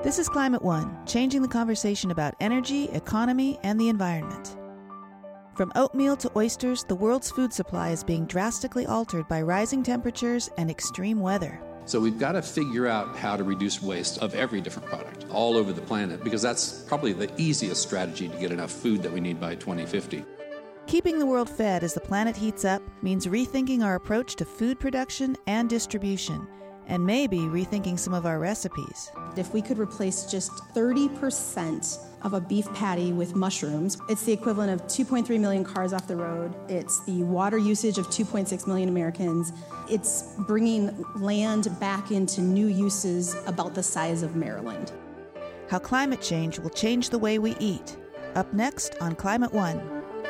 This is Climate One, changing the conversation about energy, economy, and the environment. From oatmeal to oysters, the world's food supply is being drastically altered by rising temperatures and extreme weather. So we've got to figure out how to reduce waste of every different product all over the planet, because that's probably the easiest strategy to get enough food that we need by 2050. Keeping the world fed as the planet heats up means rethinking our approach to food production and distribution, and maybe rethinking some of our recipes. If we could replace just 30% of a beef patty with mushrooms, it's the equivalent of 2.3 million cars off the road. It's the water usage of 2.6 million Americans. It's bringing land back into new uses about the size of Maryland. How climate change will change the way we eat. Up next on Climate One.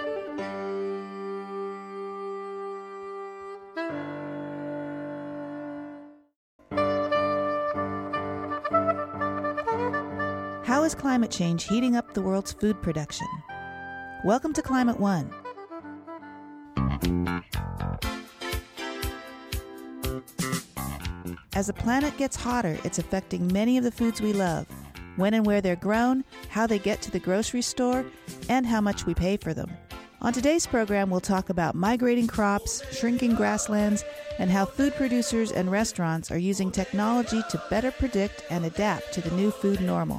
How is climate change heating up the world's food production? Welcome to Climate One. As the planet gets hotter, it's affecting many of the foods we love, when and where they're grown, how they get to the grocery store, and how much we pay for them. On today's program, we'll talk about migrating crops, shrinking grasslands, and how food producers and restaurants are using technology to better predict and adapt to the new food normal.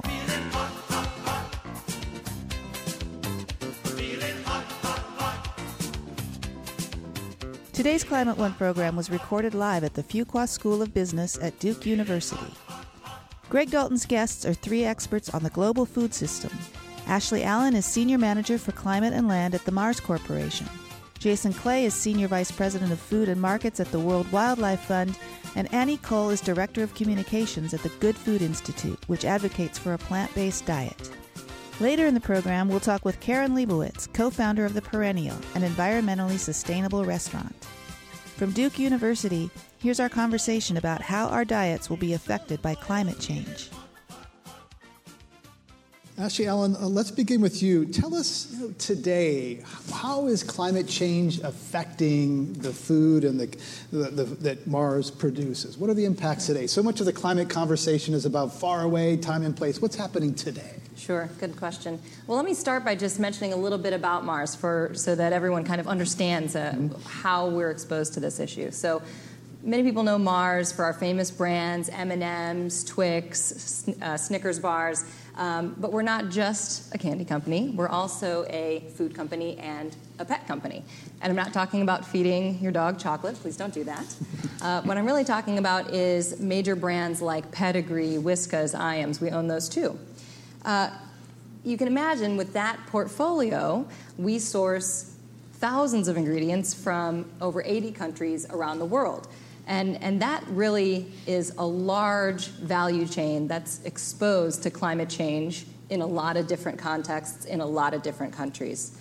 Today's Climate One program was recorded live at the Fuqua School of Business at Duke University. Greg Dalton's guests are three experts on the global food system. Ashley Allen is Senior Manager for Climate and Land at the Mars Corporation. Jason Clay is Senior Vice President of Food and Markets at the World Wildlife Fund. And Annie Cole is Director of Communications at the Good Food Institute, which advocates for a plant-based diet. Later in the program, we'll talk with Karen Leibowitz, co-founder of The Perennial, an environmentally sustainable restaurant. From Duke University, here's our conversation about how our diets will be affected by climate change. Ashley Allen, let's begin with you. Tell us today, how is climate change affecting the food and that Mars produces? What are the impacts today? So much of the climate conversation is about far away, time and place. What's happening today? Sure, good question. Well, let me start by just mentioning a little bit about Mars so that everyone kind of understands how we're exposed to this issue. So many people know Mars for our famous brands, M&M's, Twix, Snickers bars, but we're not just a candy company. We're also a food company and a pet company. And I'm not talking about feeding your dog chocolate. Please don't do that. What I'm really talking about is major brands like Pedigree, Whiskas, Iams. We own those too. You can imagine with that portfolio, we source thousands of ingredients from over 80 countries around the world. And that really is a large value chain that's exposed to climate change in a lot of different contexts, in a lot of different countries.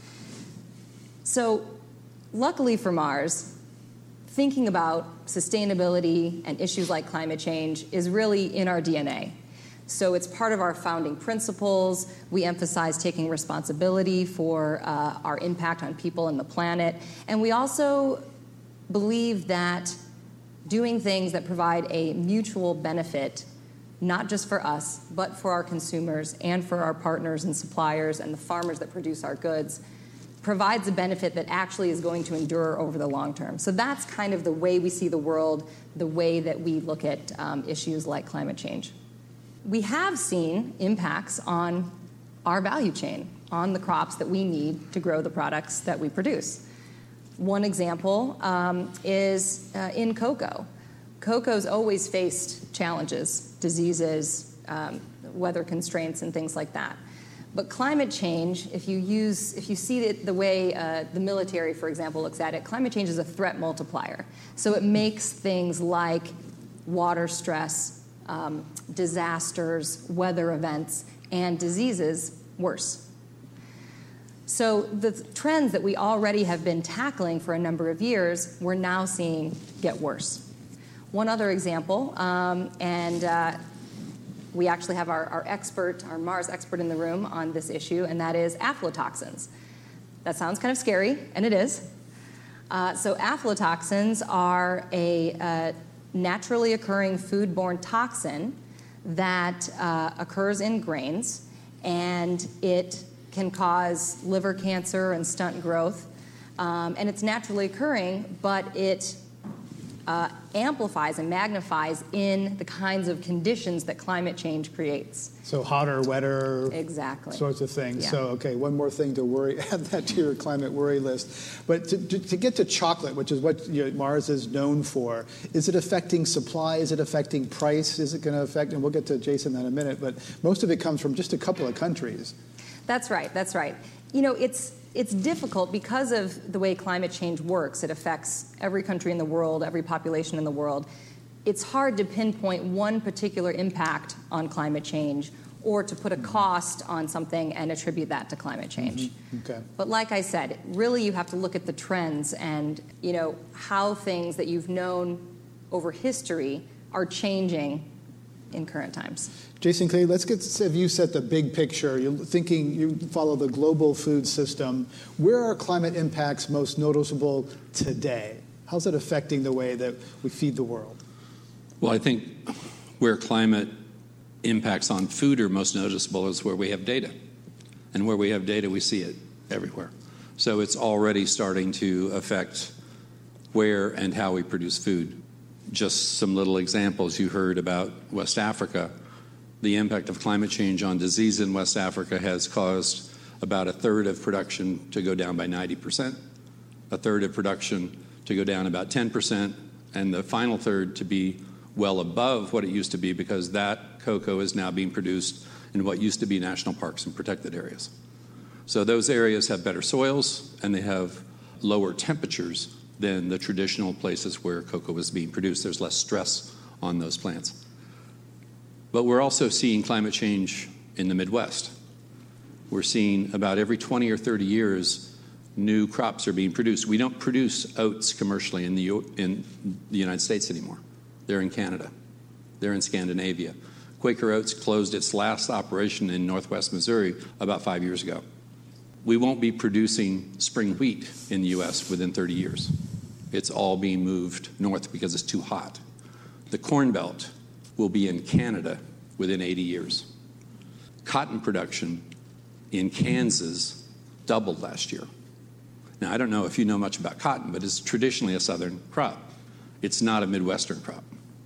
So luckily for Mars, thinking about sustainability and issues like climate change is really in our DNA. So it's part of our founding principles. We emphasize taking responsibility for our impact on people and the planet. And we also believe that doing things that provide a mutual benefit, not just for us, but for our consumers and for our partners and suppliers and the farmers that produce our goods, provides a benefit that actually is going to endure over the long term. So that's kind of the way we see the world, the way that we look at issues like climate change. We have seen impacts on our value chain, on the crops that we need to grow the products that we produce. One example is in cocoa. Cocoa's always faced challenges, diseases, weather constraints, and things like that. But climate change, if you see it the way the military, for example, looks at it, climate change is a threat multiplier. So it makes things like water stress, disasters, weather events, and diseases worse. So the trends that we already have been tackling for a number of years, we're now seeing get worse. One other example, we actually have our expert, our Mars expert in the room on this issue, and that is aflatoxins. That sounds kind of scary, and it is. So aflatoxins are a naturally occurring foodborne toxin that occurs in grains, and it can cause liver cancer and stunt growth. And it's naturally occurring, but it amplifies and magnifies in the kinds of conditions that climate change creates. So hotter, wetter, exactly, sorts of things. Yeah. So, okay, one more thing to worry, add that to your climate worry list. But to get to chocolate, which is what Mars is known for, is it affecting supply? Is it affecting price? Is it going to affect, and we'll get to Jason in a minute, but most of it comes from just a couple of countries. That's right. It's difficult because of the way climate change works. It affects every country in the world, every population in the world. It's hard to pinpoint one particular impact on climate change or to put a cost on something and attribute that to climate change. Mm-hmm. Okay. But like I said, really you have to look at the trends and, how things that you've known over history are changing in current times. Jason Clay, let's have you set the big picture. You're thinking, you follow the global food system. Where are climate impacts most noticeable today? How's it affecting the way that we feed the world? Well, I think where climate impacts on food are most noticeable is where we have data. And where we have data, we see it everywhere. So it's already starting to affect where and how we produce food. Just some little examples you heard about West Africa. The impact of climate change on disease in West Africa has caused about a third of production to go down by 90%, a third of production to go down about 10%, and the final third to be well above what it used to be because that cocoa is now being produced in what used to be national parks and protected areas. So those areas have better soils and they have lower temperatures than the traditional places where cocoa was being produced. There's less stress on those plants. But we're also seeing climate change in the Midwest. We're seeing about every 20 or 30 years, new crops are being produced. We don't produce oats commercially in the United States anymore. They're in Canada. They're in Scandinavia. Quaker Oats closed its last operation in northwest Missouri about 5 years ago. We won't be producing spring wheat in the U.S. within 30 years. It's all being moved north because it's too hot. The Corn Belt will be in Canada within 80 years. Cotton production in Kansas doubled last year. Now, I don't know if you know much about cotton, but it's traditionally a southern crop. It's not a Midwestern crop.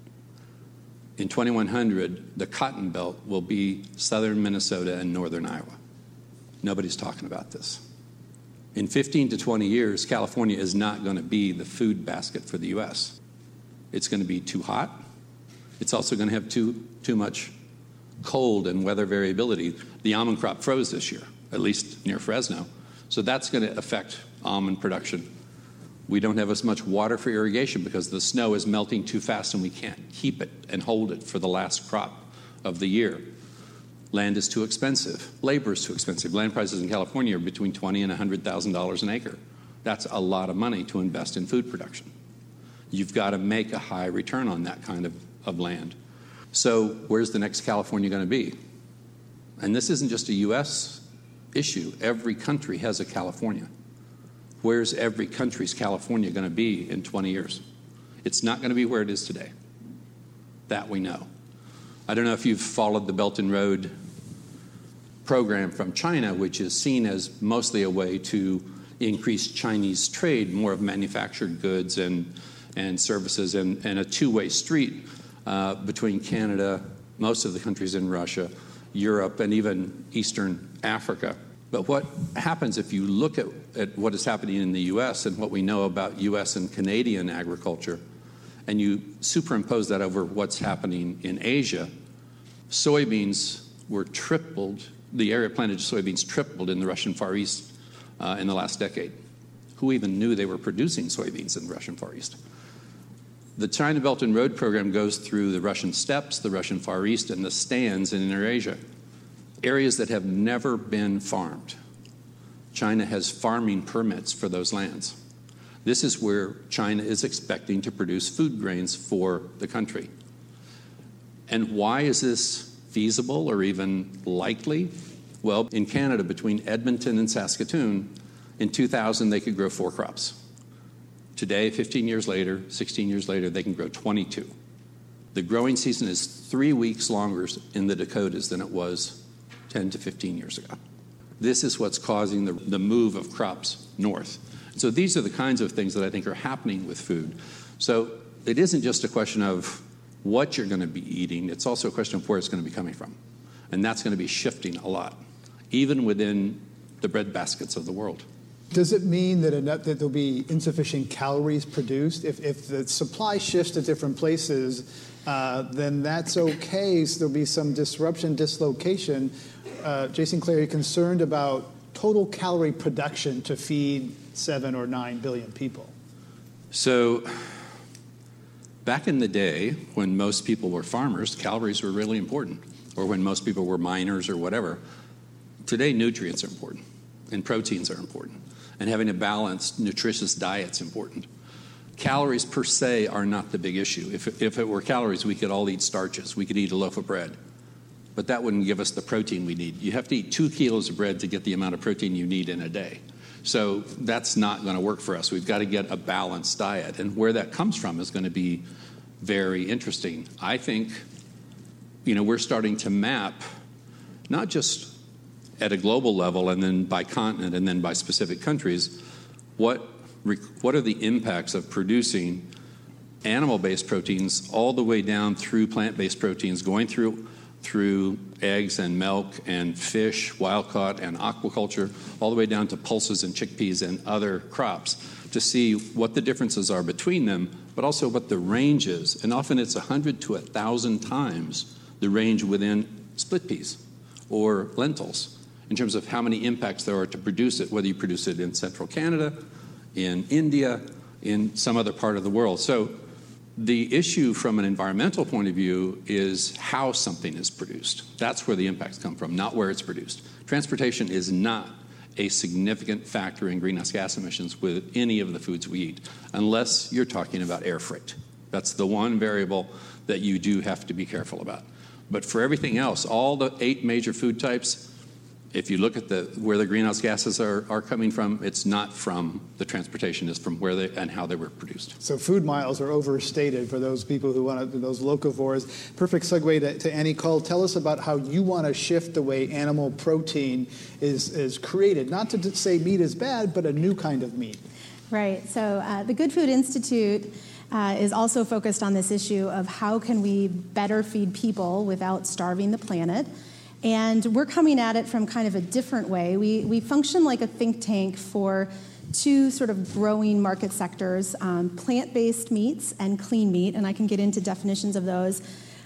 In 2100, the Cotton Belt will be southern Minnesota and northern Iowa. Nobody's talking about this. In 15 to 20 years, California is not going to be the food basket for the U.S. It's going to be too hot. It's also going to have too much cold and weather variability. The almond crop froze this year, at least near Fresno. So that's going to affect almond production. We don't have as much water for irrigation because the snow is melting too fast and we can't keep it and hold it for the last crop of the year. Land is too expensive. Labor is too expensive. Land prices in California are between $20,000 and $100,000 an acre. That's a lot of money to invest in food production. You've got to make a high return on that kind of land. So where's the next California going to be? And this isn't just a U.S. issue. Every country has a California. Where's every country's California going to be in 20 years? It's not going to be where it is today. That we know. I don't know if you've followed the Belt and Road program from China, which is seen as mostly a way to increase Chinese trade, more of manufactured goods and services, and a two-way street between Canada, most of the countries in Russia, Europe, and even Eastern Africa. But what happens if you look at what is happening in the U.S. and what we know about U.S. and Canadian agriculture, and you superimpose that over what's happening in Asia, soybeans were tripled, the area planted soybeans tripled in the Russian Far East in the last decade. Who even knew they were producing soybeans in the Russian Far East? The China Belt and Road program goes through the Russian steppes, the Russian Far East, and the stands in Inner-Asia. Areas that have never been farmed. China has farming permits for those lands. This is where China is expecting to produce food grains for the country. And why is this feasible or even likely? Well, in Canada, between Edmonton and Saskatoon, in 2000, they could grow 4 crops. Today, 15 years later, 16 years later, they can grow 22. The growing season is 3 weeks longer in the Dakotas than it was 10 to 15 years ago. This is what's causing the move of crops north. So these are the kinds of things that I think are happening with food. So it isn't just a question of what you're going to be eating, it's also a question of where it's going to be coming from. And that's going to be shifting a lot, even within the bread baskets of the world. Does it mean that there'll be insufficient calories produced? If the supply shifts to different places, then that's okay. So there'll be some disruption, dislocation. Jason Clay, are you concerned about total calorie production to feed 7 or 9 billion people? So back in the day, when most people were farmers, calories were really important, or when most people were miners or whatever. Today, nutrients are important, and proteins are important, and having a balanced, nutritious diet is important. Calories per se are not the big issue. If it were calories, we could all eat starches. We could eat a loaf of bread. But that wouldn't give us the protein we need. You have to eat 2 kilos of bread to get the amount of protein you need in a day. So that's not going to work for us. We've got to get a balanced diet. And where that comes from is going to be very interesting. I think, we're starting to map, not just at a global level and then by continent and then by specific countries, what are the impacts of producing animal-based proteins all the way down through plant-based proteins, going through eggs and milk and fish, wild-caught and aquaculture, all the way down to pulses and chickpeas and other crops, to see what the differences are between them, but also what the range is. And often it's 100 to 1,000 times the range within split peas or lentils in terms of how many impacts there are to produce it, whether you produce it in central Canada, in India, in some other part of the world. So the issue from an environmental point of view is how something is produced. That's where the impacts come from, not where it's produced. Transportation is not a significant factor in greenhouse gas emissions with any of the foods we eat, unless you're talking about air freight. That's the one variable that you do have to be careful about. But for everything else, all the 8 major food types, if you look at where the greenhouse gases are coming from, it's not from the transportation, it's from where they and how they were produced. So food miles are overstated for those people who want to, those locavores. Perfect segue to Annie Kull. Tell us about how you want to shift the way animal protein is created. Not to say meat is bad, but a new kind of meat. Right. So the Good Food Institute is also focused on this issue of how can we better feed people without starving the planet. And we're coming at it from kind of a different way. We function like a think tank for 2 sort of growing market sectors, plant-based meats and clean meat, and I can get into definitions of those.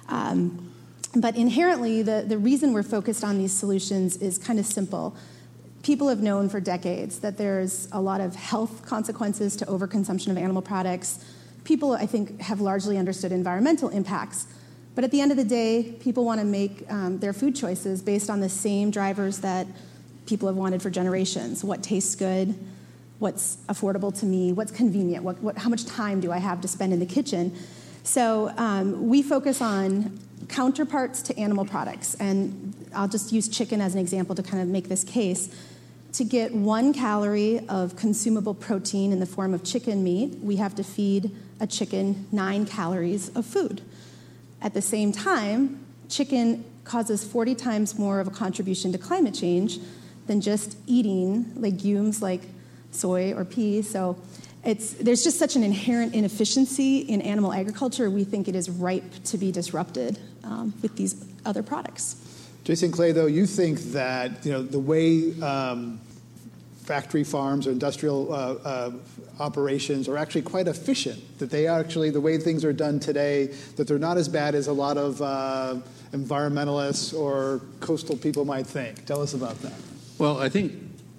But inherently, the reason we're focused on these solutions is kind of simple. People have known for decades that there's a lot of health consequences to overconsumption of animal products. People, I think, have largely understood environmental impacts. But at the end of the day, people want to make their food choices based on the same drivers that people have wanted for generations. What tastes good, what's affordable to me, what's convenient, how much time do I have to spend in the kitchen? So we focus on counterparts to animal products. And I'll just use chicken as an example to kind of make this case. To get 1 calorie of consumable protein in the form of chicken meat, we have to feed a chicken 9 calories of food. At the same time, chicken causes 40 times more of a contribution to climate change than just eating legumes like soy or pea. So there's just such an inherent inefficiency in animal agriculture. We think it is ripe to be disrupted with these other products. Jason Clay, though, you think that the way factory farms or industrial operations are actually quite efficient, that they are actually, the way things are done today, that they're not as bad as a lot of environmentalists or coastal people might think. Tell us about that. Well, I think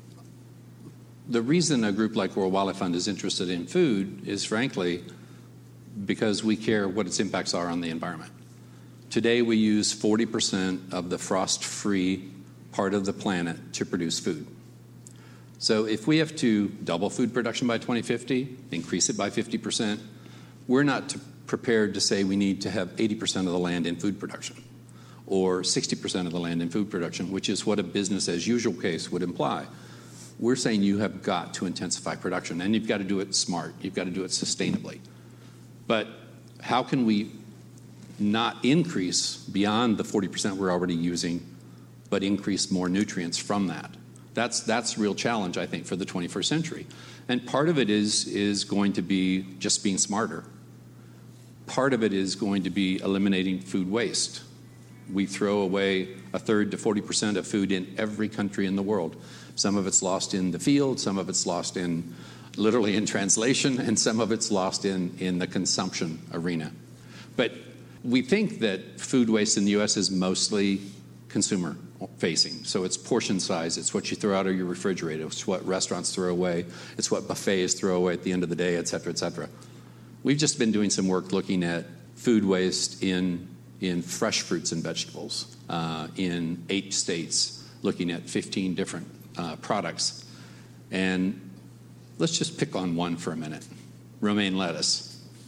the reason a group like World Wildlife Fund is interested in food is, frankly, because we care what its impacts are on the environment. Today, we use 40% of the frost-free part of the planet to produce food. So if we have to double food production by 2050, increase it by 50%, we're not prepared to say we need to have 80% of the land in food production or 60% of the land in food production, which is what a business as usual case would imply. We're saying you have got to intensify production, and you've got to do it smart. You've got to do it sustainably. But how can we not increase beyond the 40% we're already using, but increase more nutrients from that. That's a real challenge, I think, for the 21st century. And part of it is going to be just being smarter. Part of it is going to be eliminating food waste. We throw away 1/3 to 40% of food in every country in the world. Some of it's lost in the field, some of it's lost literally in translation, and some of it's lost in the consumption arena. But we think that food waste in the U.S. is mostly consumer facing. So it's portion size, it's what you throw out of your refrigerator, it's what restaurants throw away, it's what buffets throw away at the end of the day, et cetera, et cetera. We've just been doing some work looking at food waste in fresh fruits and vegetables in 8 states, looking at 15 different products. And let's just pick on one for a minute, romaine lettuce.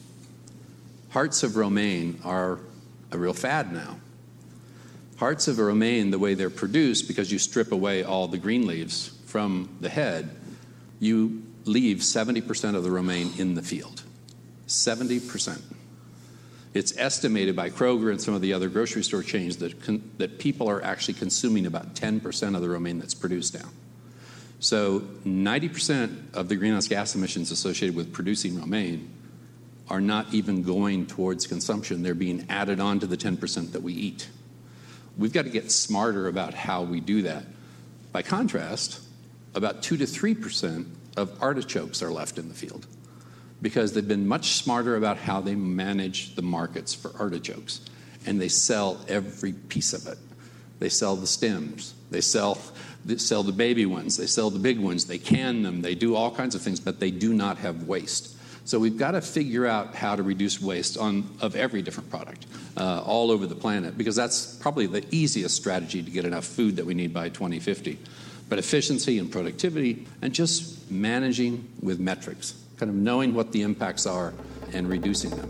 Hearts of romaine are a real fad now. Hearts of romaine, the way they're produced, because you strip away all the green leaves from the head, you leave 70% of the romaine in the field. 70%. It's estimated by Kroger and some of the other grocery store chains that people are actually consuming about 10% of the romaine that's produced now. So 90% of the greenhouse gas emissions associated with producing romaine are not even going towards consumption. They're being added on to the 10% that we eat. We've got to get smarter about how we do that. By contrast, about 2 to 3% of artichokes are left in the field because they've been much smarter about how they manage the markets for artichokes. And they sell every piece of it. They sell the stems. They sell the baby ones. They sell the big ones. They can them. They do all kinds of things, but they do not have waste. So we've got to figure out how to reduce waste of every different product all over the planet, because that's probably the easiest strategy to get enough food that we need by 2050. But efficiency and productivity and just managing with metrics, kind of knowing what the impacts are and reducing them.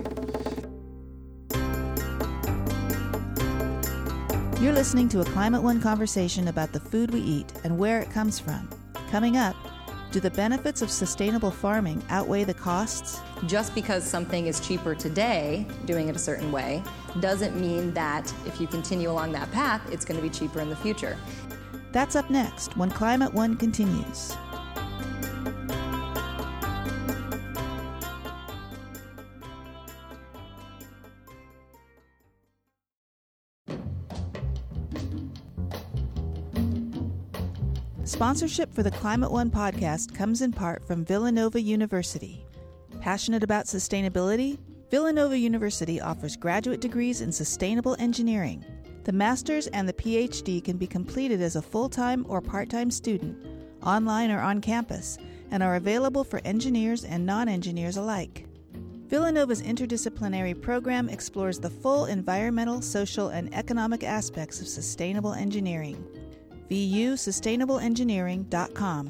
You're listening to a Climate One conversation about the food we eat and where it comes from. Coming up, do the benefits of sustainable farming outweigh the costs? Just because something is cheaper today, doing it a certain way, doesn't mean that if you continue along that path, it's going to be cheaper in the future. That's up next when Climate One continues. Sponsorship for the Climate One podcast comes in part from Villanova University. Passionate about sustainability? Villanova University offers graduate degrees in sustainable engineering. The master's and the PhD can be completed as a full-time or part-time student, online or on campus, and are available for engineers and non-engineers alike. Villanova's interdisciplinary program explores the full environmental, social, and economic aspects of sustainable engineering. VUSustainableEngineering.com.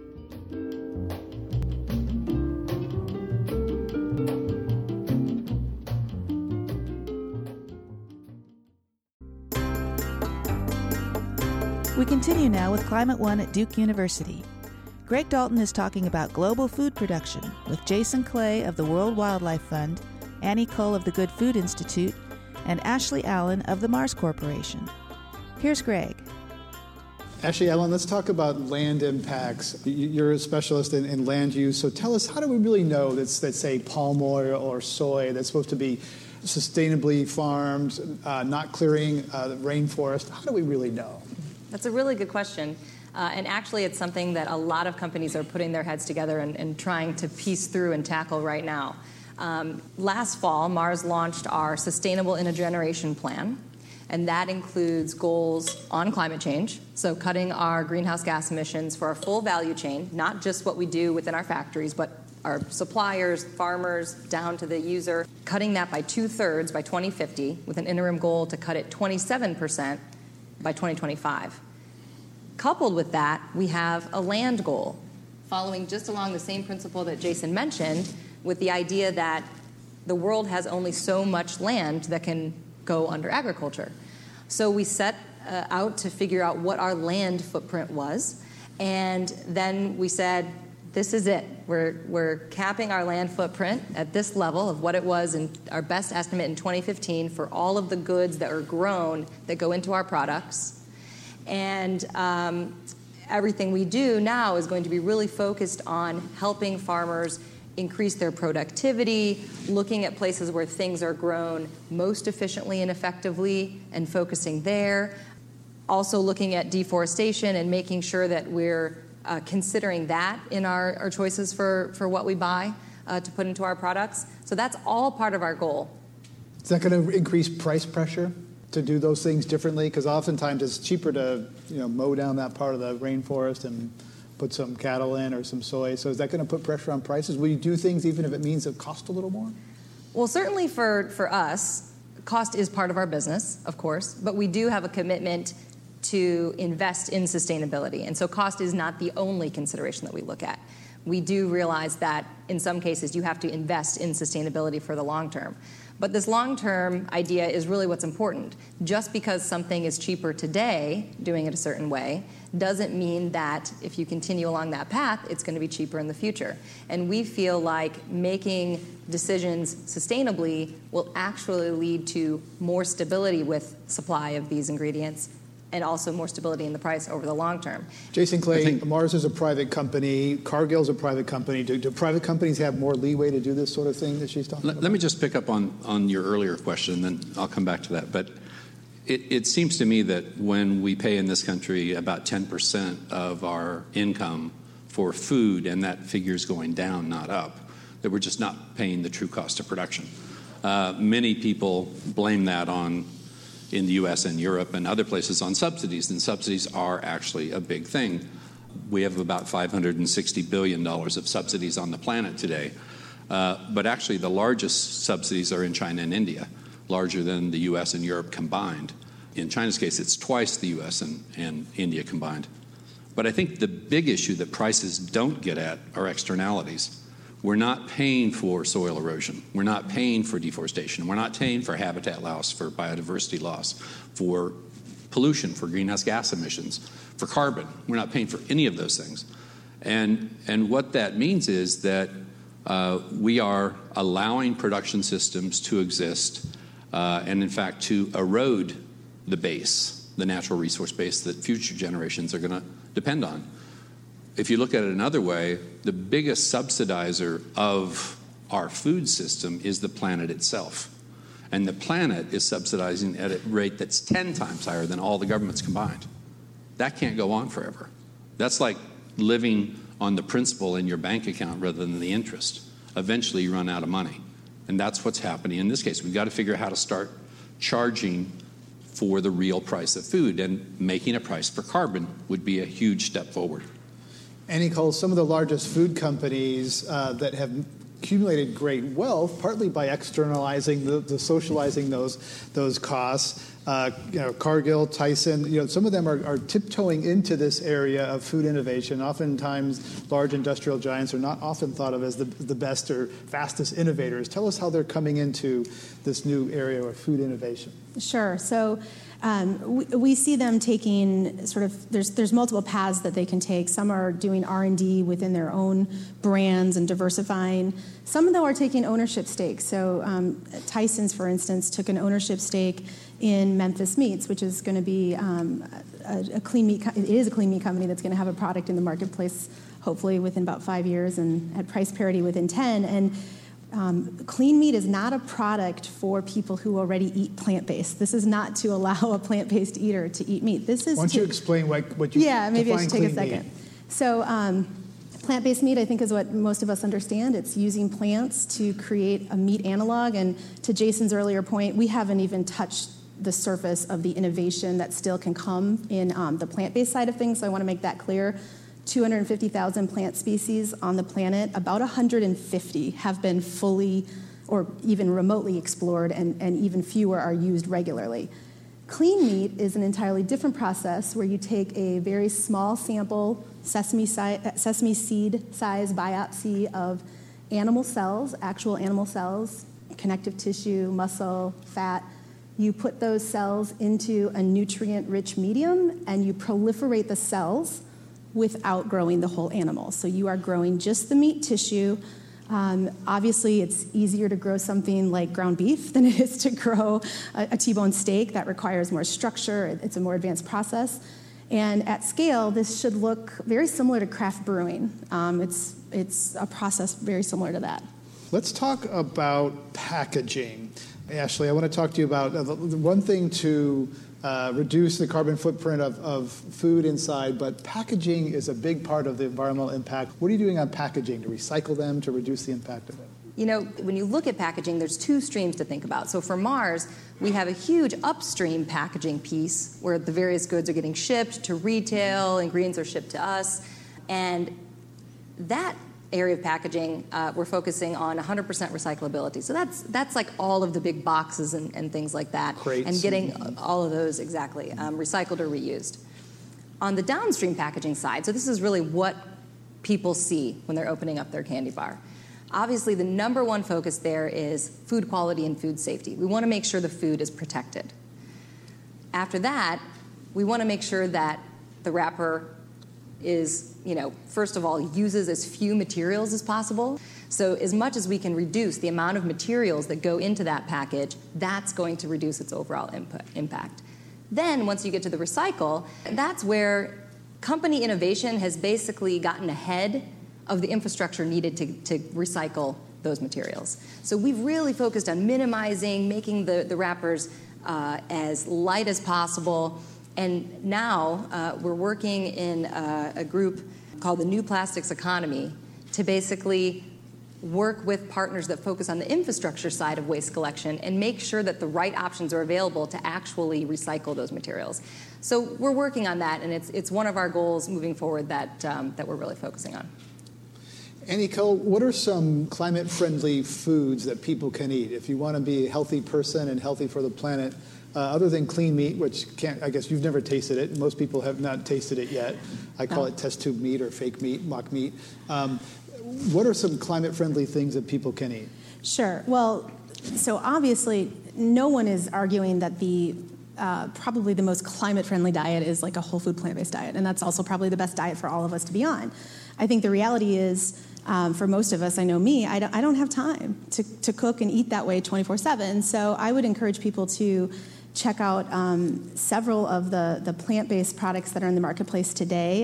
We continue now with Climate One at Duke University. Greg Dalton is talking about global food production with Jason Clay of the World Wildlife Fund, Annie Kull of the Good Food Institute, and Ashley Allen of the Mars Corporation. Here's Greg. Ashley Allen, let's talk about land impacts. You're a specialist in land use, so tell us, how do we really know that, say, palm oil or soy that's supposed to be sustainably farmed, not clearing the rainforest? How do we really know? That's a really good question. And actually, it's something that a lot of companies are putting their heads together and trying to piece through and tackle right now. Last fall, Mars launched our Sustainable in a Generation plan. And that includes goals on climate change, so cutting our greenhouse gas emissions for our full value chain, not just what we do within our factories, but our suppliers, farmers, down to the user, cutting that by 2/3 by 2050, with an interim goal to cut it 27% by 2025. Coupled with that, we have a land goal, following just along the same principle that Jason mentioned, with the idea that the world has only so much land that can go under agriculture. So we set out to figure out what our land footprint was, and then we said, This is it. We're capping our land footprint at this level of what it was in our best estimate in 2015 for all of the goods that are grown that go into our products. And everything we do now is going to be really focused on helping farmers increase their productivity, looking at places where things are grown most efficiently and effectively and focusing there. Also looking at deforestation and making sure that we're considering that in our choices for what we buy to put into our products. So that's all part of our goal. Is that going to increase price pressure to do those things differently? Because oftentimes it's cheaper to mow down that part of the rainforest and put some cattle in or some soy. So is that going to put pressure on prices? Will you do things even if it means it costs a little more? Well, certainly for us, cost is part of our business, of course, but we do have a commitment to invest in sustainability. And so cost is not the only consideration that we look at. We do realize that in some cases you have to invest in sustainability for the long term. But this long-term idea is really what's important. Just because something is cheaper today, doing it a certain way, doesn't mean that if you continue along that path, it's going to be cheaper in the future. And we feel like making decisions sustainably will actually lead to more stability with supply of these ingredients and also more stability in the price over the long term. Jason Clay, Mars is a private company. Cargill's a private company. Do private companies have more leeway to do this sort of thing that she's talking about? Let me just pick up on your earlier question, then I'll come back to that. But it seems to me that when we pay in this country about 10% of our income for food, and that figure's going down, not up, that we're just not paying the true cost of production. Many people blame that in the U.S. and Europe and other places on subsidies, and subsidies are actually a big thing. We have about $560 billion of subsidies on the planet today, but actually the largest subsidies are in China and India, larger than the U.S. and Europe combined. In China's case, it's twice the U.S. and India combined. But I think the big issue that prices don't get at are externalities. We're not paying for soil erosion. We're not paying for deforestation. We're not paying for habitat loss, for biodiversity loss, for pollution, for greenhouse gas emissions, for carbon. We're not paying for any of those things. And what that means is that we are allowing production systems to exist and, in fact, to erode the base, the natural resource base that future generations are going to depend on. If you look at it another way, the biggest subsidizer of our food system is the planet itself. And the planet is subsidizing at a rate that's 10 times higher than all the governments combined. That can't go on forever. That's like living on the principal in your bank account rather than the interest. Eventually you run out of money. And that's what's happening in this case. We've got to figure out how to start charging for the real price of food, and making a price for carbon would be a huge step forward. And Nicole, some of the largest food companies that have accumulated great wealth, partly by externalizing the socializing those costs. Cargill, Tyson, some of them are tiptoeing into this area of food innovation. Oftentimes, large industrial giants are not often thought of as the best or fastest innovators. Tell us how they're coming into this new area of food innovation. Sure. So we see them taking sort of, there's multiple paths that they can take. Some are doing R&D within their own brands and diversifying. Some of them are taking ownership stakes. So Tyson's, for instance, took an ownership stake in Memphis Meats, which is going to be a clean meat. It is a clean meat company that's going to have a product in the marketplace, hopefully within about 5 years, and at price parity within 10. And clean meat is not a product for people who already eat plant-based. This is not to allow a plant-based eater to eat meat. This is. Why don't you explain what you? Yeah, maybe I should take a second. Meat. So. Plant-based meat, I think, is what most of us understand. It's using plants to create a meat analog. And to Jason's earlier point, we haven't even touched the surface of the innovation that still can come in the plant-based side of things. So I want to make that clear. 250,000 plant species on the planet. About 150 have been fully or even remotely explored, and even fewer are used regularly. Clean meat is an entirely different process where you take a very small sample, sesame seed size biopsy of animal cells, actual animal cells, connective tissue, muscle, fat. You put those cells into a nutrient-rich medium and you proliferate the cells without growing the whole animal. So you are growing just the meat tissue. Obviously, it's easier to grow something like ground beef than it is to grow a T-bone steak. That requires more structure. It's a more advanced process. And at scale, this should look very similar to craft brewing. It's a process very similar to that. Let's talk about packaging. Ashley, I want to talk to you about one thing to reduce the carbon footprint of food inside, but packaging is a big part of the environmental impact. What are you doing on packaging to recycle them, to reduce the impact of it? You know, when you look at packaging, there's two streams to think about. So for Mars, we have a huge upstream packaging piece where the various goods are getting shipped to retail, ingredients are shipped to us, and that area of packaging, we're focusing on 100% recyclability. So that's like all of the big boxes and things like that. Crates. And getting all of those exactly recycled or reused. On the downstream packaging side, so this is really what people see when they're opening up their candy bar. Obviously, the number one focus there is food quality and food safety. We want to make sure the food is protected. After that, we want to make sure that the wrapper is, first of all, uses as few materials as possible. So as much as we can reduce the amount of materials that go into that package, that's going to reduce its overall impact. Then once you get to the recycle, that's where company innovation has basically gotten ahead of the infrastructure needed to recycle those materials. So we've really focused on minimizing, making the wrappers as light as possible. And now we're working in a group called the New Plastics Economy to basically work with partners that focus on the infrastructure side of waste collection and make sure that the right options are available to actually recycle those materials. So we're working on that, and it's one of our goals moving forward that we're really focusing on. Annie Cole, what are some climate-friendly foods that people can eat? If you want to be a healthy person and healthy for the planet, other than clean meat, which I guess you've never tasted it. Most people have not tasted it yet. I call it test tube meat or fake meat, mock meat. What are some climate-friendly things that people can eat? Sure. Well, so obviously, no one is arguing that probably the most climate-friendly diet is like a whole food plant-based diet, and that's also probably the best diet for all of us to be on. I think the reality is, for most of us, I know me, I don't have time to cook and eat that way 24/7. So I would encourage people to check out several of the plant-based products that are in the marketplace today.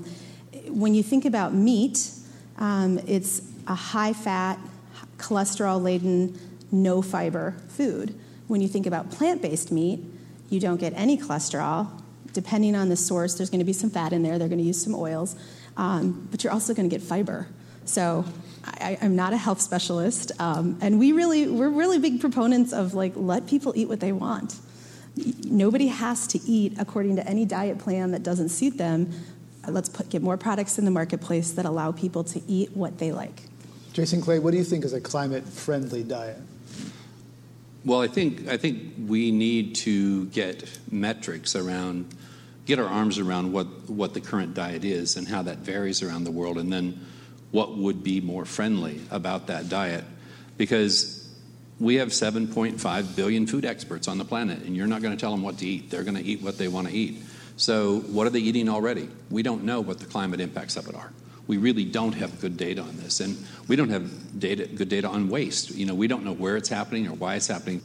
When you think about meat, it's a high-fat, cholesterol-laden, no-fiber food. When you think about plant-based meat, you don't get any cholesterol. Depending on the source, there's going to be some fat in there. They're going to use some oils. But you're also going to get fiber. So I'm not a health specialist. And we're really big proponents of, let people eat what they want. Nobody has to eat according to any diet plan that doesn't suit them. Let's get more products in the marketplace that allow people to eat what they like. Jason Clay, what do you think is a climate-friendly diet? Well, I think we need to get metrics around, get our arms around what the current diet is and how that varies around the world, and then what would be more friendly about that diet. Because we have 7.5 billion food experts on the planet, and you're not going to tell them what to eat. They're going to eat what they want to eat. So what are they eating already? We don't know what the climate impacts of it are. We really don't have good data on this, and we don't have good data on waste. We don't know where it's happening or why it's happening.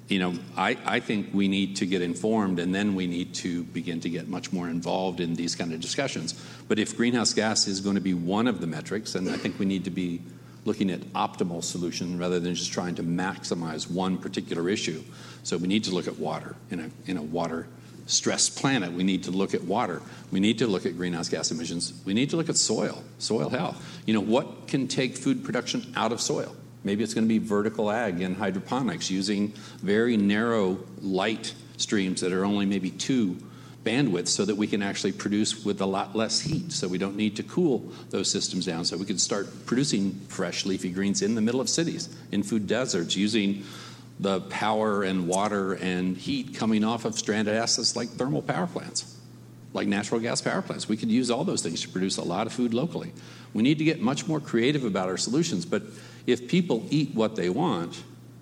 I think we need to get informed, and then we need to begin to get much more involved in these kind of discussions. But if greenhouse gas is going to be one of the metrics, then I think we need to be looking at optimal solution rather than just trying to maximize one particular issue. So we need to look at water. In a water-stressed planet, we need to look at water. We need to look at greenhouse gas emissions. We need to look at soil health. What can take food production out of soil? Maybe it's going to be vertical ag and hydroponics using very narrow light streams that are only maybe 2 bandwidth so that we can actually produce with a lot less heat, so we don't need to cool those systems down, so we can start producing fresh leafy greens in the middle of cities, in food deserts, using the power and water and heat coming off of stranded assets like thermal power plants, like natural gas power plants. We could use all those things to produce a lot of food locally. We need to get much more creative about our solutions, but if people eat what they want,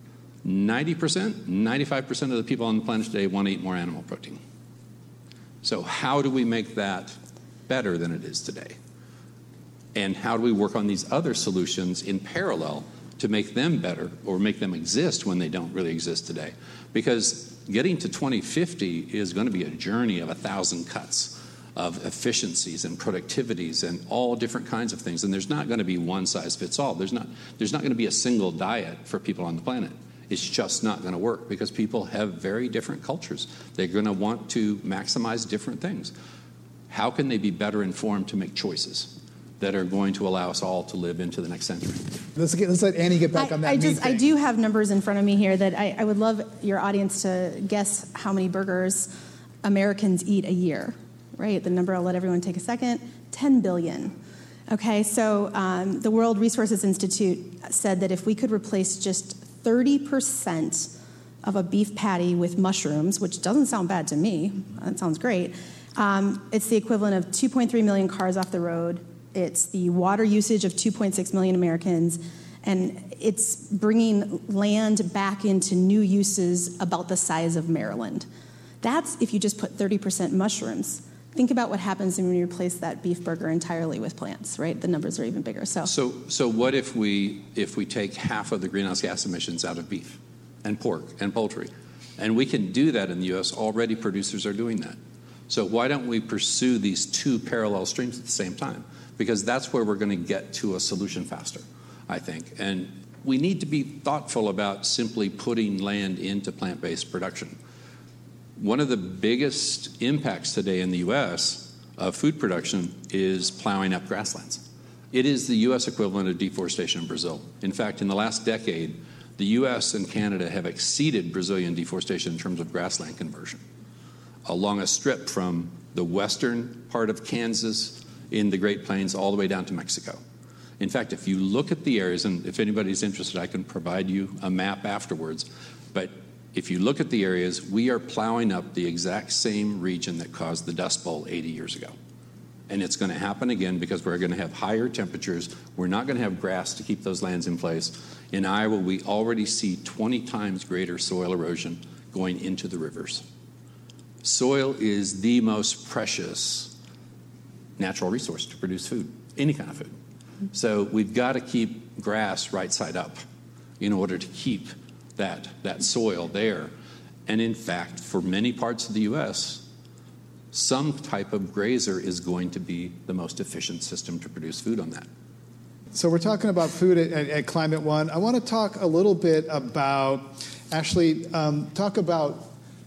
90%, 95% of the people on the planet today want to eat more animal protein. So how do we make that better than it is today? And how do we work on these other solutions in parallel to make them better or make them exist when they don't really exist today? Because getting to 2050 is going to be a journey of 1,000 cuts of efficiencies and productivities and all different kinds of things. And there's not going to be one size fits all. There's not going to be a single diet for people on the planet. It's just not going to work because people have very different cultures. They're going to want to maximize different things. How can they be better informed to make choices that are going to allow us all to live into the next century? Let's let Annie get back on that meat thing. I do have numbers in front of me here that I would love your audience to guess how many burgers Americans eat a year, right? The number, I'll let everyone take a second, 10 billion. Okay, so the World Resources Institute said that if we could replace just 30% of a beef patty with mushrooms, which doesn't sound bad to me, that sounds great, it's the equivalent of 2.3 million cars off the road. It's the water usage of 2.6 million Americans, and it's bringing land back into new uses about the size of Maryland. That's if you just put 30% mushrooms. Think about what happens when you replace that beef burger entirely with plants, right? The numbers are even bigger. So what if we take half of the greenhouse gas emissions out of beef and pork and poultry? And we can do that in the U.S. Already producers are doing that. So why don't we pursue these two parallel streams at the same time? Because that's where we're going to get to a solution faster, I think. And we need to be thoughtful about simply putting land into plant-based production. One of the biggest impacts today in the U.S. of food production is plowing up grasslands. It is the U.S. equivalent of deforestation in Brazil. In fact, in the last decade, the U.S. and Canada have exceeded Brazilian deforestation in terms of grassland conversion, along a strip from the western part of Kansas in the Great Plains all the way down to Mexico. In fact, if you look at the areas, and if anybody's interested, I can provide you a map afterwards, but if you look at the areas, we are plowing up the exact same region that caused the Dust Bowl 80 years ago. And it's going to happen again because we're going to have higher temperatures. We're not going to have grass to keep those lands in place. In Iowa, we already see 20 times greater soil erosion going into the rivers. Soil is the most precious natural resource to produce food, any kind of food. So we've got to keep grass right side up in order to keep that soil there. And in fact, for many parts of the U.S., some type of grazer is going to be the most efficient system to produce food on that. So we're talking about food at Climate One. I want to talk a little bit about, talk about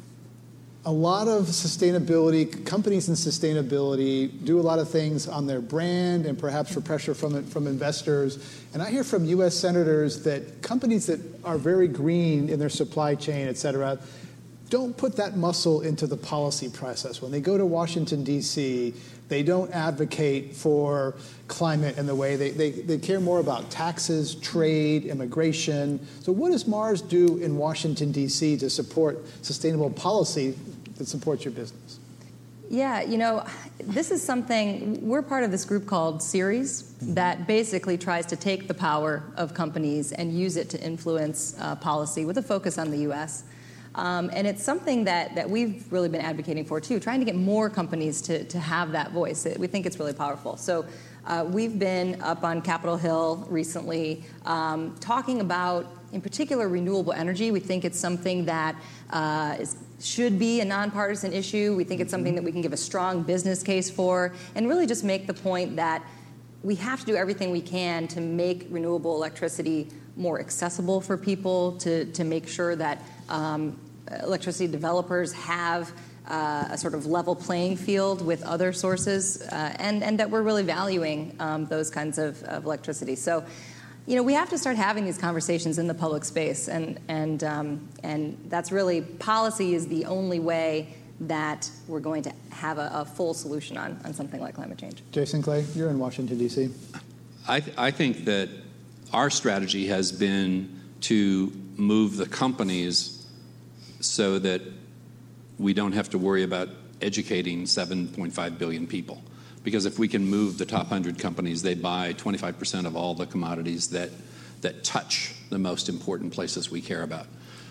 a lot of sustainability. Companies in sustainability do a lot of things on their brand and perhaps for pressure from investors. And I hear from U.S. senators that companies that are very green in their supply chain, et cetera, don't put that muscle into the policy process. When they go to Washington, D.C., they don't advocate for climate in the way they care more about taxes, trade, immigration. So what does Mars do in Washington, D.C. to support sustainable policy that supports your business? Yeah, this is something, we're part of this group called Ceres that basically tries to take the power of companies and use it to influence policy with a focus on the U.S. And it's something that we've really been advocating for, too, trying to get more companies to have that voice. We think it's really powerful. So we've been up on Capitol Hill recently talking about, in particular, renewable energy. We think it's something that should be a nonpartisan issue. We think it's something that we can give a strong business case for and really just make the point that we have to do everything we can to make renewable electricity more accessible for people, to make sure that electricity developers have a sort of level playing field with other sources, and that we're really valuing those kinds of electricity. So, we have to start having these conversations in the public space, and that's really, policy is the only way that we're going to have a full solution on something like climate change. Jason Clay, you're in Washington, D.C. I think that our strategy has been to move the companies so that we don't have to worry about educating 7.5 billion people. Because if we can move the top 100 companies, they buy 25% of all the commodities that touch the most important places we care about.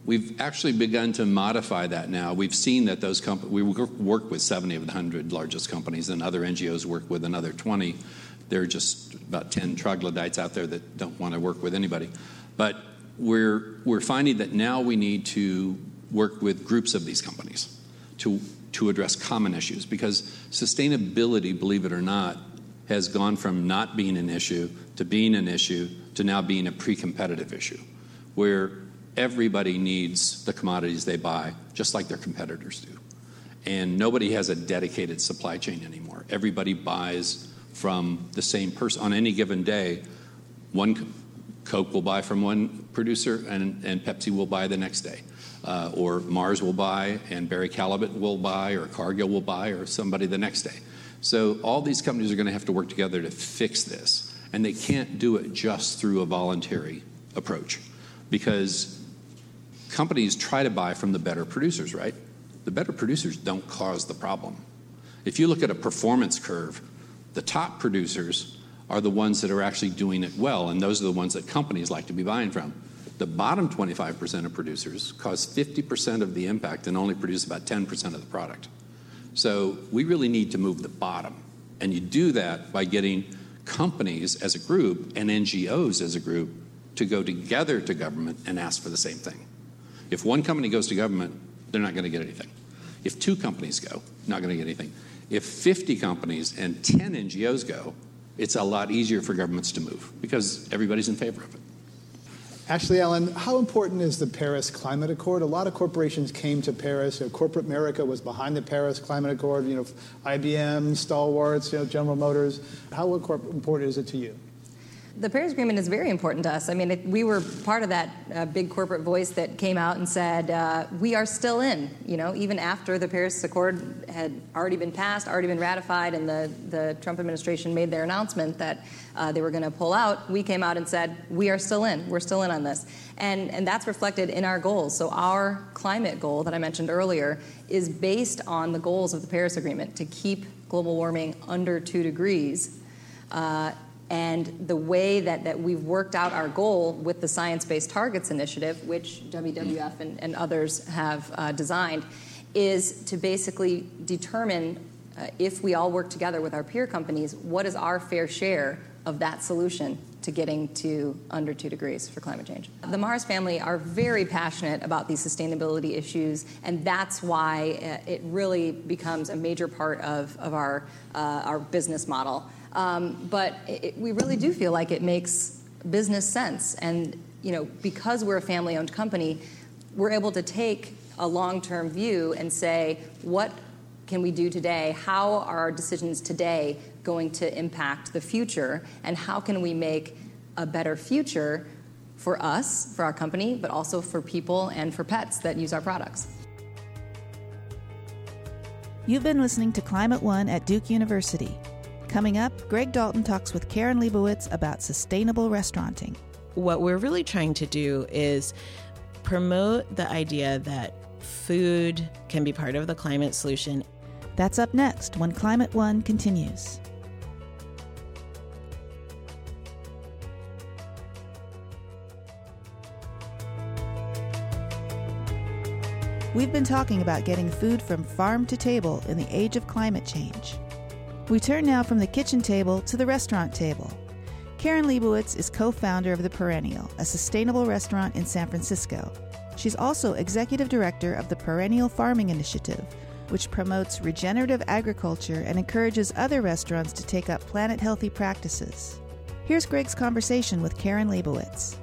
We've actually begun to modify that now. We've seen that those companies, we work with 70 of the 100 largest companies, and other NGOs work with another 20. There are just about 10 troglodytes out there that don't want to work with anybody. But we're finding that now we need to work with groups of these companies to address common issues, because sustainability, believe it or not, has gone from not being an issue to being an issue to now being a pre-competitive issue, where everybody needs the commodities they buy just like their competitors do. And nobody has a dedicated supply chain anymore. Everybody buys from the same person. On any given day, one Coke will buy from one producer and Pepsi will buy the next day. Or Mars will buy and Barry Callebaut will buy, or Cargill will buy, or somebody the next day. So all these companies are going to have to work together to fix this. And they can't do it just through a voluntary approach, because companies try to buy from the better producers, right? The better producers don't cause the problem. If you look at a performance curve, the top producers are the ones that are actually doing it well, and those are the ones that companies like to be buying from. The bottom 25% of producers cause 50% of the impact and only produce about 10% of the product. So we really need to move the bottom, and you do that by getting companies as a group and NGOs as a group to go together to government and ask for the same thing. If one company goes to government, they're not going to get anything. If two companies go, not going to get anything. If 50 companies and 10 NGOs go, it's a lot easier for governments to move because everybody's in favor of it. Ashley Allen, how important is the Paris Climate Accord? A lot of corporations came to Paris. Corporate America was behind the Paris Climate Accord. IBM, stalwarts, General Motors. How important is it to you? The Paris Agreement is very important to us. I mean, we were part of that big corporate voice that came out and said, we are still in, even after the Paris Accord had already been passed, already been ratified, and the Trump administration made their announcement that they were going to pull out. We came out and said, we are still in. We're still in on this. And that's reflected in our goals. So our climate goal that I mentioned earlier is based on the goals of the Paris Agreement to keep global warming under 2 degrees. And the way that we've worked out our goal with the Science-Based Targets Initiative, which WWF and others have designed, is to basically determine, if we all work together with our peer companies, what is our fair share of that solution to getting to under 2 degrees for climate change. The Mars family are very passionate about these sustainability issues, and that's why it really becomes a major part of our business model. But we really do feel like it makes business sense. And, because we're a family-owned company, we're able to take a long-term view and say, what can we do today? How are our decisions today going to impact the future? And how can we make a better future for us, for our company, but also for people and for pets that use our products? You've been listening to Climate One at Duke University. Coming up, Greg Dalton talks with Karen Leibowitz about sustainable restauranting. What we're really trying to do is promote the idea that food can be part of the climate solution. That's up next when Climate One continues. We've been talking about getting food from farm to table in the age of climate change. We turn now from the kitchen table to the restaurant table. Karen Leibowitz is co-founder of The Perennial, a sustainable restaurant in San Francisco. She's also executive director of the Perennial Farming Initiative, which promotes regenerative agriculture and encourages other restaurants to take up planet-healthy practices. Here's Greg's conversation with Karen Leibowitz.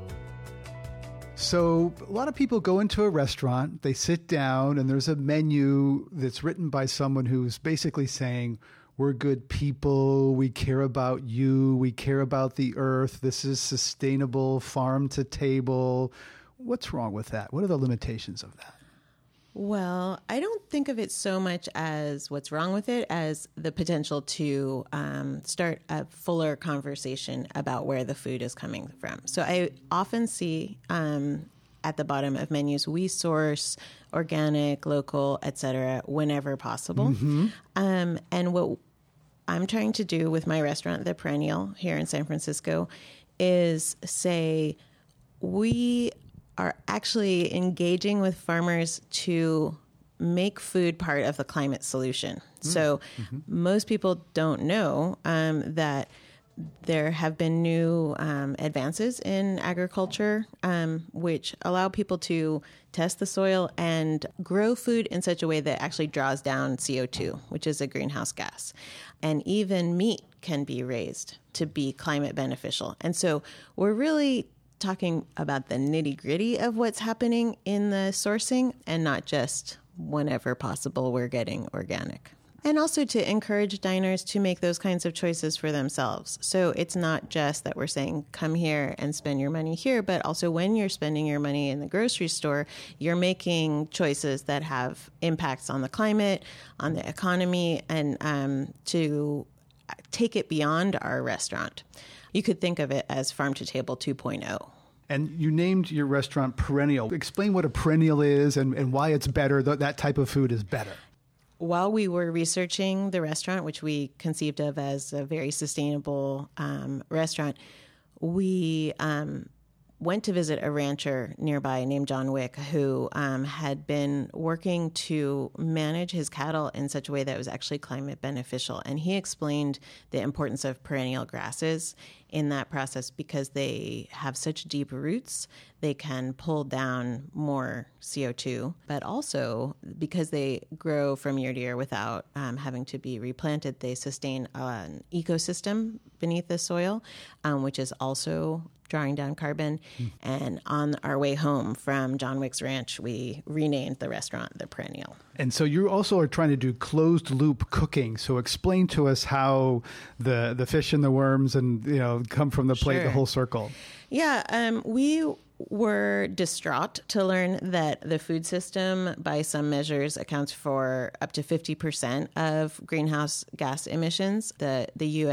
So a lot of people go into a restaurant, they sit down, and there's a menu that's written by someone who's basically saying, we're good people, we care about you, we care about the earth, this is sustainable, farm to table. What's wrong with that? What are the limitations of that? Well, I don't think of it so much as what's wrong with it as the potential to start a fuller conversation about where the food is coming from. So I often see at the bottom of menus, we source organic, local, et cetera, whenever possible. Mm-hmm. And what I'm trying to do with my restaurant, The Perennial, here in San Francisco, is say we are actually engaging with farmers to make food part of the climate solution. So most people don't know that there have been new advances in agriculture, which allow people to test the soil and grow food in such a way that actually draws down CO2, which is a greenhouse gas. And even meat can be raised to be climate beneficial. And so we're really talking about the nitty-gritty of what's happening in the sourcing, and not just whenever possible we're getting organic. And also to encourage diners to make those kinds of choices for themselves. So it's not just that we're saying, come here and spend your money here, but also when you're spending your money in the grocery store, you're making choices that have impacts on the climate, on the economy, and to take it beyond our restaurant. You could think of it as Farm to Table 2.0. And you named your restaurant Perennial. Explain what a perennial is and why it's better, that type of food is better. While we were researching the restaurant, which we conceived of as a very sustainable restaurant, we went to visit a rancher nearby named John Wick, who had been working to manage his cattle in such a way that was actually climate beneficial. And he explained the importance of perennial grasses in that process because they have such deep roots. They can pull down more CO2, but also because they grow from year to year without having to be replanted, they sustain an ecosystem beneath the soil, which is also drawing down carbon. And on our way home from John Wick's ranch, we renamed the restaurant the Perennial. And so you also are trying to do closed loop cooking. So explain to us how the fish and the worms and come from the plate, the whole circle. Yeah, we were distraught to learn that the food system, by some measures, accounts for up to 50% of greenhouse gas emissions. The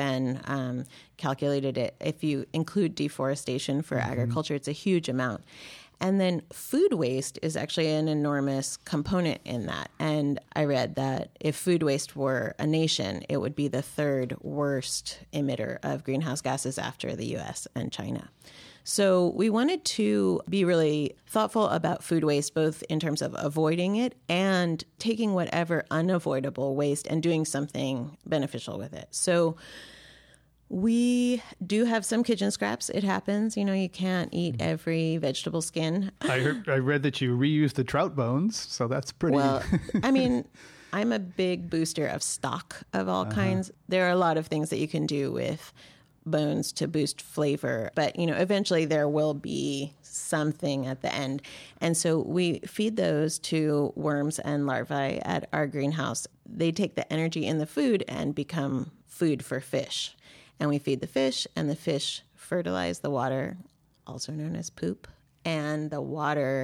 UN calculated it. If you include deforestation for agriculture, it's a huge amount. And then food waste is actually an enormous component in that. And I read that if food waste were a nation, it would be the third worst emitter of greenhouse gases after the US and China. So we wanted to be really thoughtful about food waste, both in terms of avoiding it and taking whatever unavoidable waste and doing something beneficial with it. So we do have some kitchen scraps. It happens. You can't eat every vegetable skin. I read that you reuse the trout bones, so that's pretty... Well, I mean, I'm a big booster of stock of all kinds. There are a lot of things that you can do with bones to boost flavor, but eventually there will be something at the end. And so we feed those to worms and larvae at our greenhouse. They take the energy in the food and become food for fish. And we feed the fish, and the fish fertilize the water, also known as poop. And the water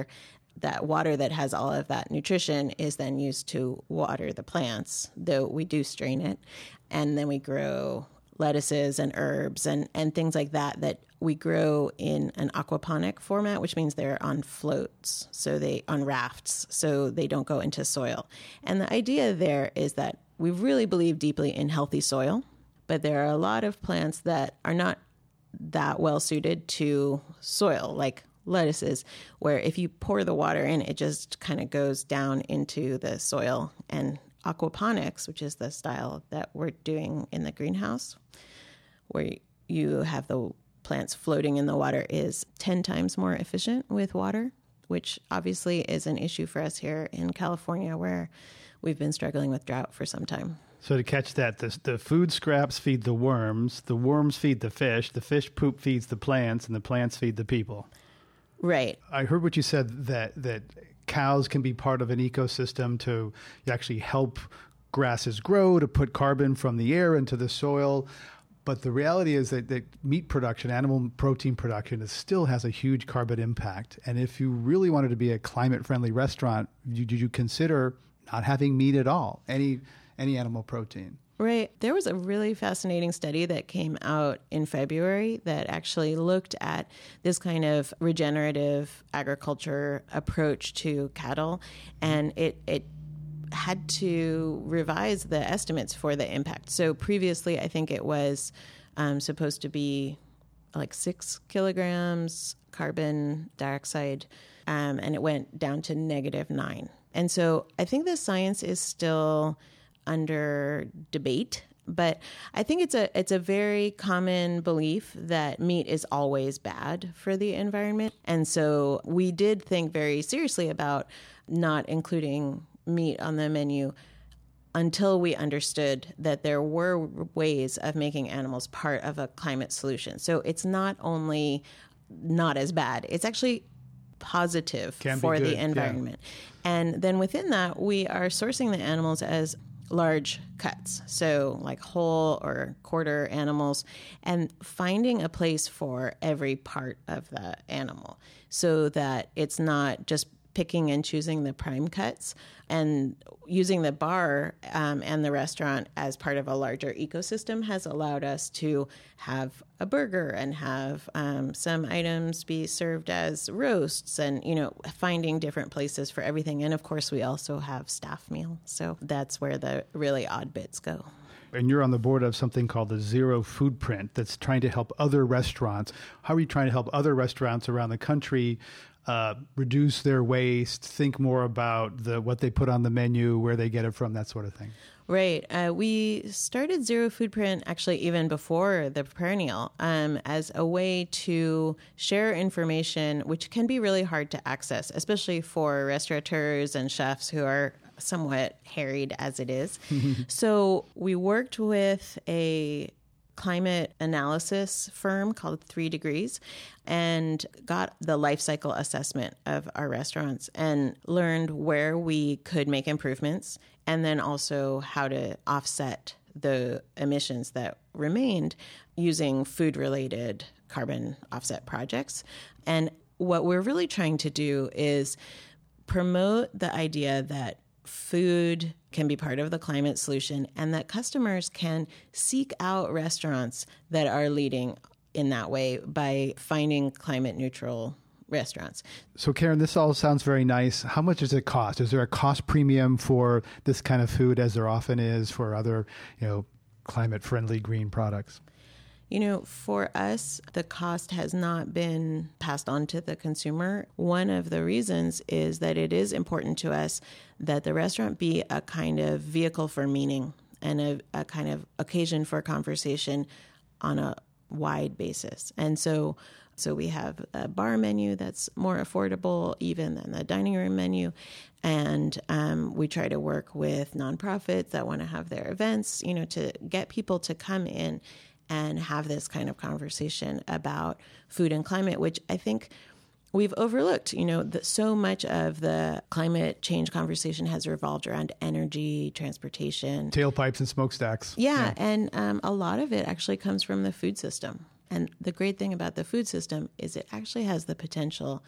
that has all of that nutrition is then used to water the plants, though we do strain it. And then we grow lettuces and herbs and things like that we grow in an aquaponic format, which means they're on floats, on rafts, so they don't go into soil. And the idea there is that we really believe deeply in healthy soil, but there are a lot of plants that are not that well suited to soil, like lettuces, where if you pour the water in, it just kind of goes down into the soil. And aquaponics, which is the style that we're doing in the greenhouse, where you have the plants floating in the water, is 10 times more efficient with water, which obviously is an issue for us here in California, where we've been struggling with drought for some time. So to catch that, the food scraps feed the worms feed the fish poop feeds the plants, and the plants feed the people. Right. I heard what you said, that cows can be part of an ecosystem to actually help grasses grow, to put carbon from the air into the soil. But the reality is that meat production, animal protein production, still has a huge carbon impact. And if you really wanted to be a climate-friendly restaurant, did you consider not having meat at all, any animal protein? Right. There was a really fascinating study that came out in February that actually looked at this kind of regenerative agriculture approach to cattle, and it had to revise the estimates for the impact. So previously, I think it was supposed to be like 6 kilograms carbon dioxide, and it went down to -9. And so I think the science is still under debate, but I think it's a very common belief that meat is always bad for the environment. And so we did think very seriously about not including meat on the menu until we understood that there were ways of making animals part of a climate solution. So it's not only not as bad, it's actually positive for the environment. Yeah. And then within that, we are sourcing the animals as large cuts, so like whole or quarter animals, and finding a place for every part of the animal so that it's not just picking and choosing the prime cuts, and using the bar and the restaurant as part of a larger ecosystem has allowed us to have a burger and have some items be served as roasts, and finding different places for everything. And of course, we also have staff meal, so that's where the really odd bits go. And you're on the board of something called the Zero Foodprint that's trying to help other restaurants. How are you trying to help other restaurants around the country reduce their waste, think more about what they put on the menu, where they get it from, that sort of thing? Right. We started Zero Foodprint actually even before the Perennial as a way to share information, which can be really hard to access, especially for restaurateurs and chefs who are somewhat harried as it is. So we worked with a climate analysis firm called 3 Degrees and got the life cycle assessment of our restaurants and learned where we could make improvements, and then also how to offset the emissions that remained using food-related carbon offset projects. And what we're really trying to do is promote the idea that food can be part of the climate solution, and that customers can seek out restaurants that are leading in that way by finding climate neutral restaurants. So Karen, this all sounds very nice. How much does it cost? Is there a cost premium for this kind of food, as there often is for other, climate friendly green products? For us, the cost has not been passed on to the consumer. One of the reasons is that it is important to us that the restaurant be a kind of vehicle for meaning and a kind of occasion for conversation on a wide basis. And so we have a bar menu that's more affordable even than the dining room menu. And we try to work with nonprofits that want to have their events, to get people to come in and have this kind of conversation about food and climate, which I think we've overlooked. So much of the climate change conversation has revolved around energy, transportation. Tailpipes and smokestacks. Yeah. And a lot of it actually comes from the food system. And the great thing about the food system is it actually has the potential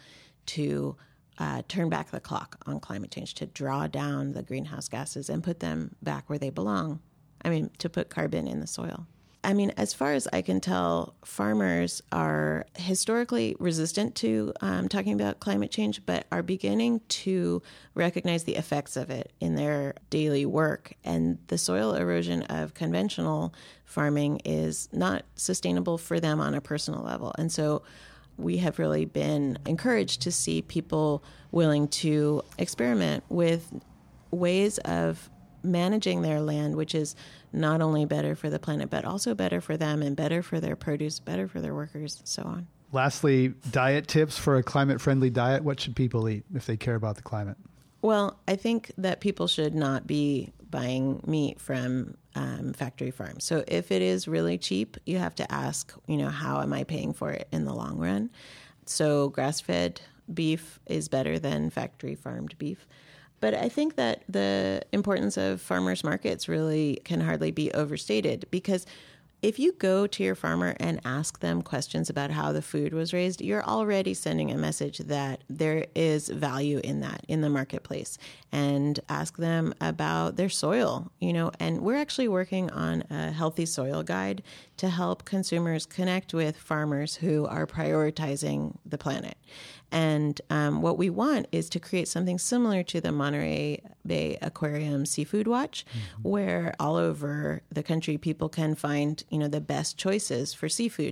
to turn back the clock on climate change, to draw down the greenhouse gases and put them back where they belong. To put carbon in the soil. As far as I can tell, farmers are historically resistant to talking about climate change, but are beginning to recognize the effects of it in their daily work. And the soil erosion of conventional farming is not sustainable for them on a personal level. And so we have really been encouraged to see people willing to experiment with ways of managing their land, which is not only better for the planet, but also better for them and better for their produce, better for their workers, and so on. Lastly, diet tips for a climate-friendly diet. What should people eat if they care about the climate? Well, I think that people should not be buying meat from factory farms. So if it is really cheap, you have to ask, how am I paying for it in the long run? So grass-fed beef is better than factory-farmed beef. But I think that the importance of farmers markets really can hardly be overstated, because if you go to your farmer and ask them questions about how the food was raised, you're already sending a message that there is value in that in the marketplace. And ask them about their soil, and we're actually working on a healthy soil guide to help consumers connect with farmers who are prioritizing the planet. And what we want is to create something similar to the Monterey Bay Aquarium Seafood Watch, where all over the country people can find, the best choices for seafood.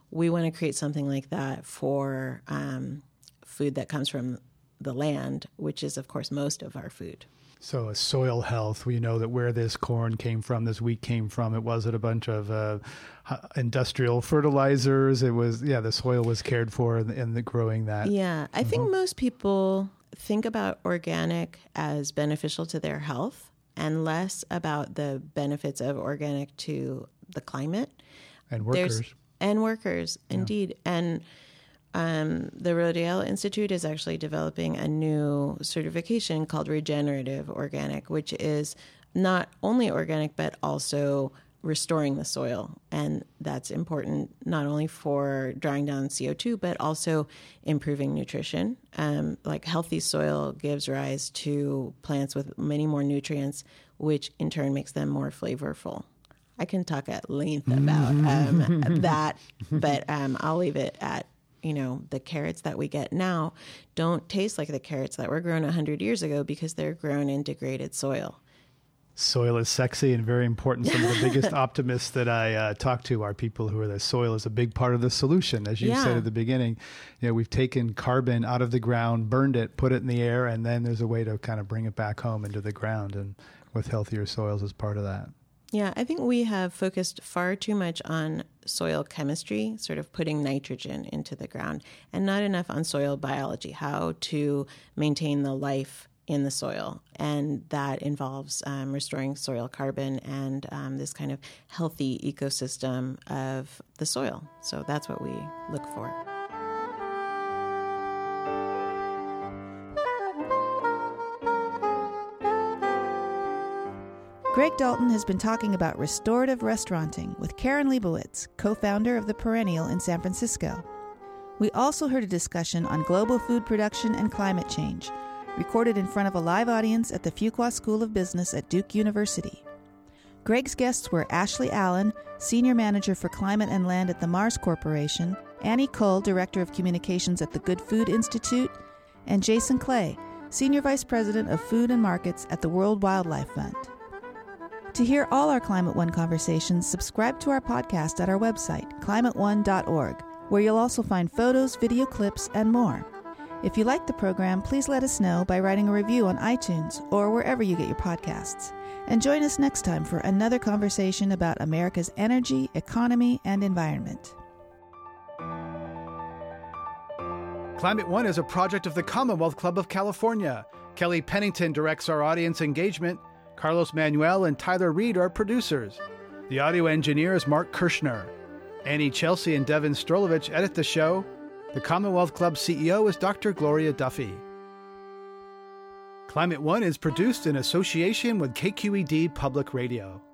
we want to create something like that for food that comes from the land, which is, of course, most of our food. So soil health, we know that where this corn came from, this wheat came from, it wasn't a bunch of industrial fertilizers. It was, the soil was cared for in the growing that. Yeah, I think most people think about organic as beneficial to their health and less about the benefits of organic to the climate. And workers. Indeed. And the Rodale Institute is actually developing a new certification called regenerative organic, which is not only organic, but also restoring the soil. And that's important not only for drawing down CO2, but also improving nutrition. Like healthy soil gives rise to plants with many more nutrients, which in turn makes them more flavorful. I can talk at length about that, but I'll leave it at, the carrots that we get now don't taste like the carrots that were grown 100 years ago because they're grown in degraded soil. Soil is sexy and very important. Some of the biggest optimists that I talk to are people who are the soil is a big part of the solution. As you said at the beginning, we've taken carbon out of the ground, burned it, put it in the air, and then there's a way to kind of bring it back home into the ground. And with healthier soils as part of that. Yeah, I think we have focused far too much on soil chemistry, sort of putting nitrogen into the ground, and not enough on soil biology, how to maintain the life in the soil. And that involves restoring soil carbon and this kind of healthy ecosystem of the soil. So that's what we look for. Greg Dalton has been talking about restorative restauranting with Karen Leibowitz, co-founder of The Perennial in San Francisco. We also heard a discussion on global food production and climate change, recorded in front of a live audience at the Fuqua School of Business at Duke University. Greg's guests were Ashley Allen, Senior Manager for Climate and Land at the Mars Corporation, Annie Kull, Director of Communications at the Good Food Institute, and Jason Clay, Senior Vice President of Food and Markets at the World Wildlife Fund. To hear all our Climate One conversations, subscribe to our podcast at our website, climateone.org, where you'll also find photos, video clips, and more. If you like the program, please let us know by writing a review on iTunes or wherever you get your podcasts. And join us next time for another conversation about America's energy, economy, and environment. Climate One is a project of the Commonwealth Club of California. Kelly Pennington directs our audience engagement. Carlos Manuel and Tyler Reed are producers. The audio engineer is Mark Kirshner. Annie Chelsea and Devin Strolovich edit the show. The Commonwealth Club CEO is Dr. Gloria Duffy. Climate One is produced in association with KQED Public Radio.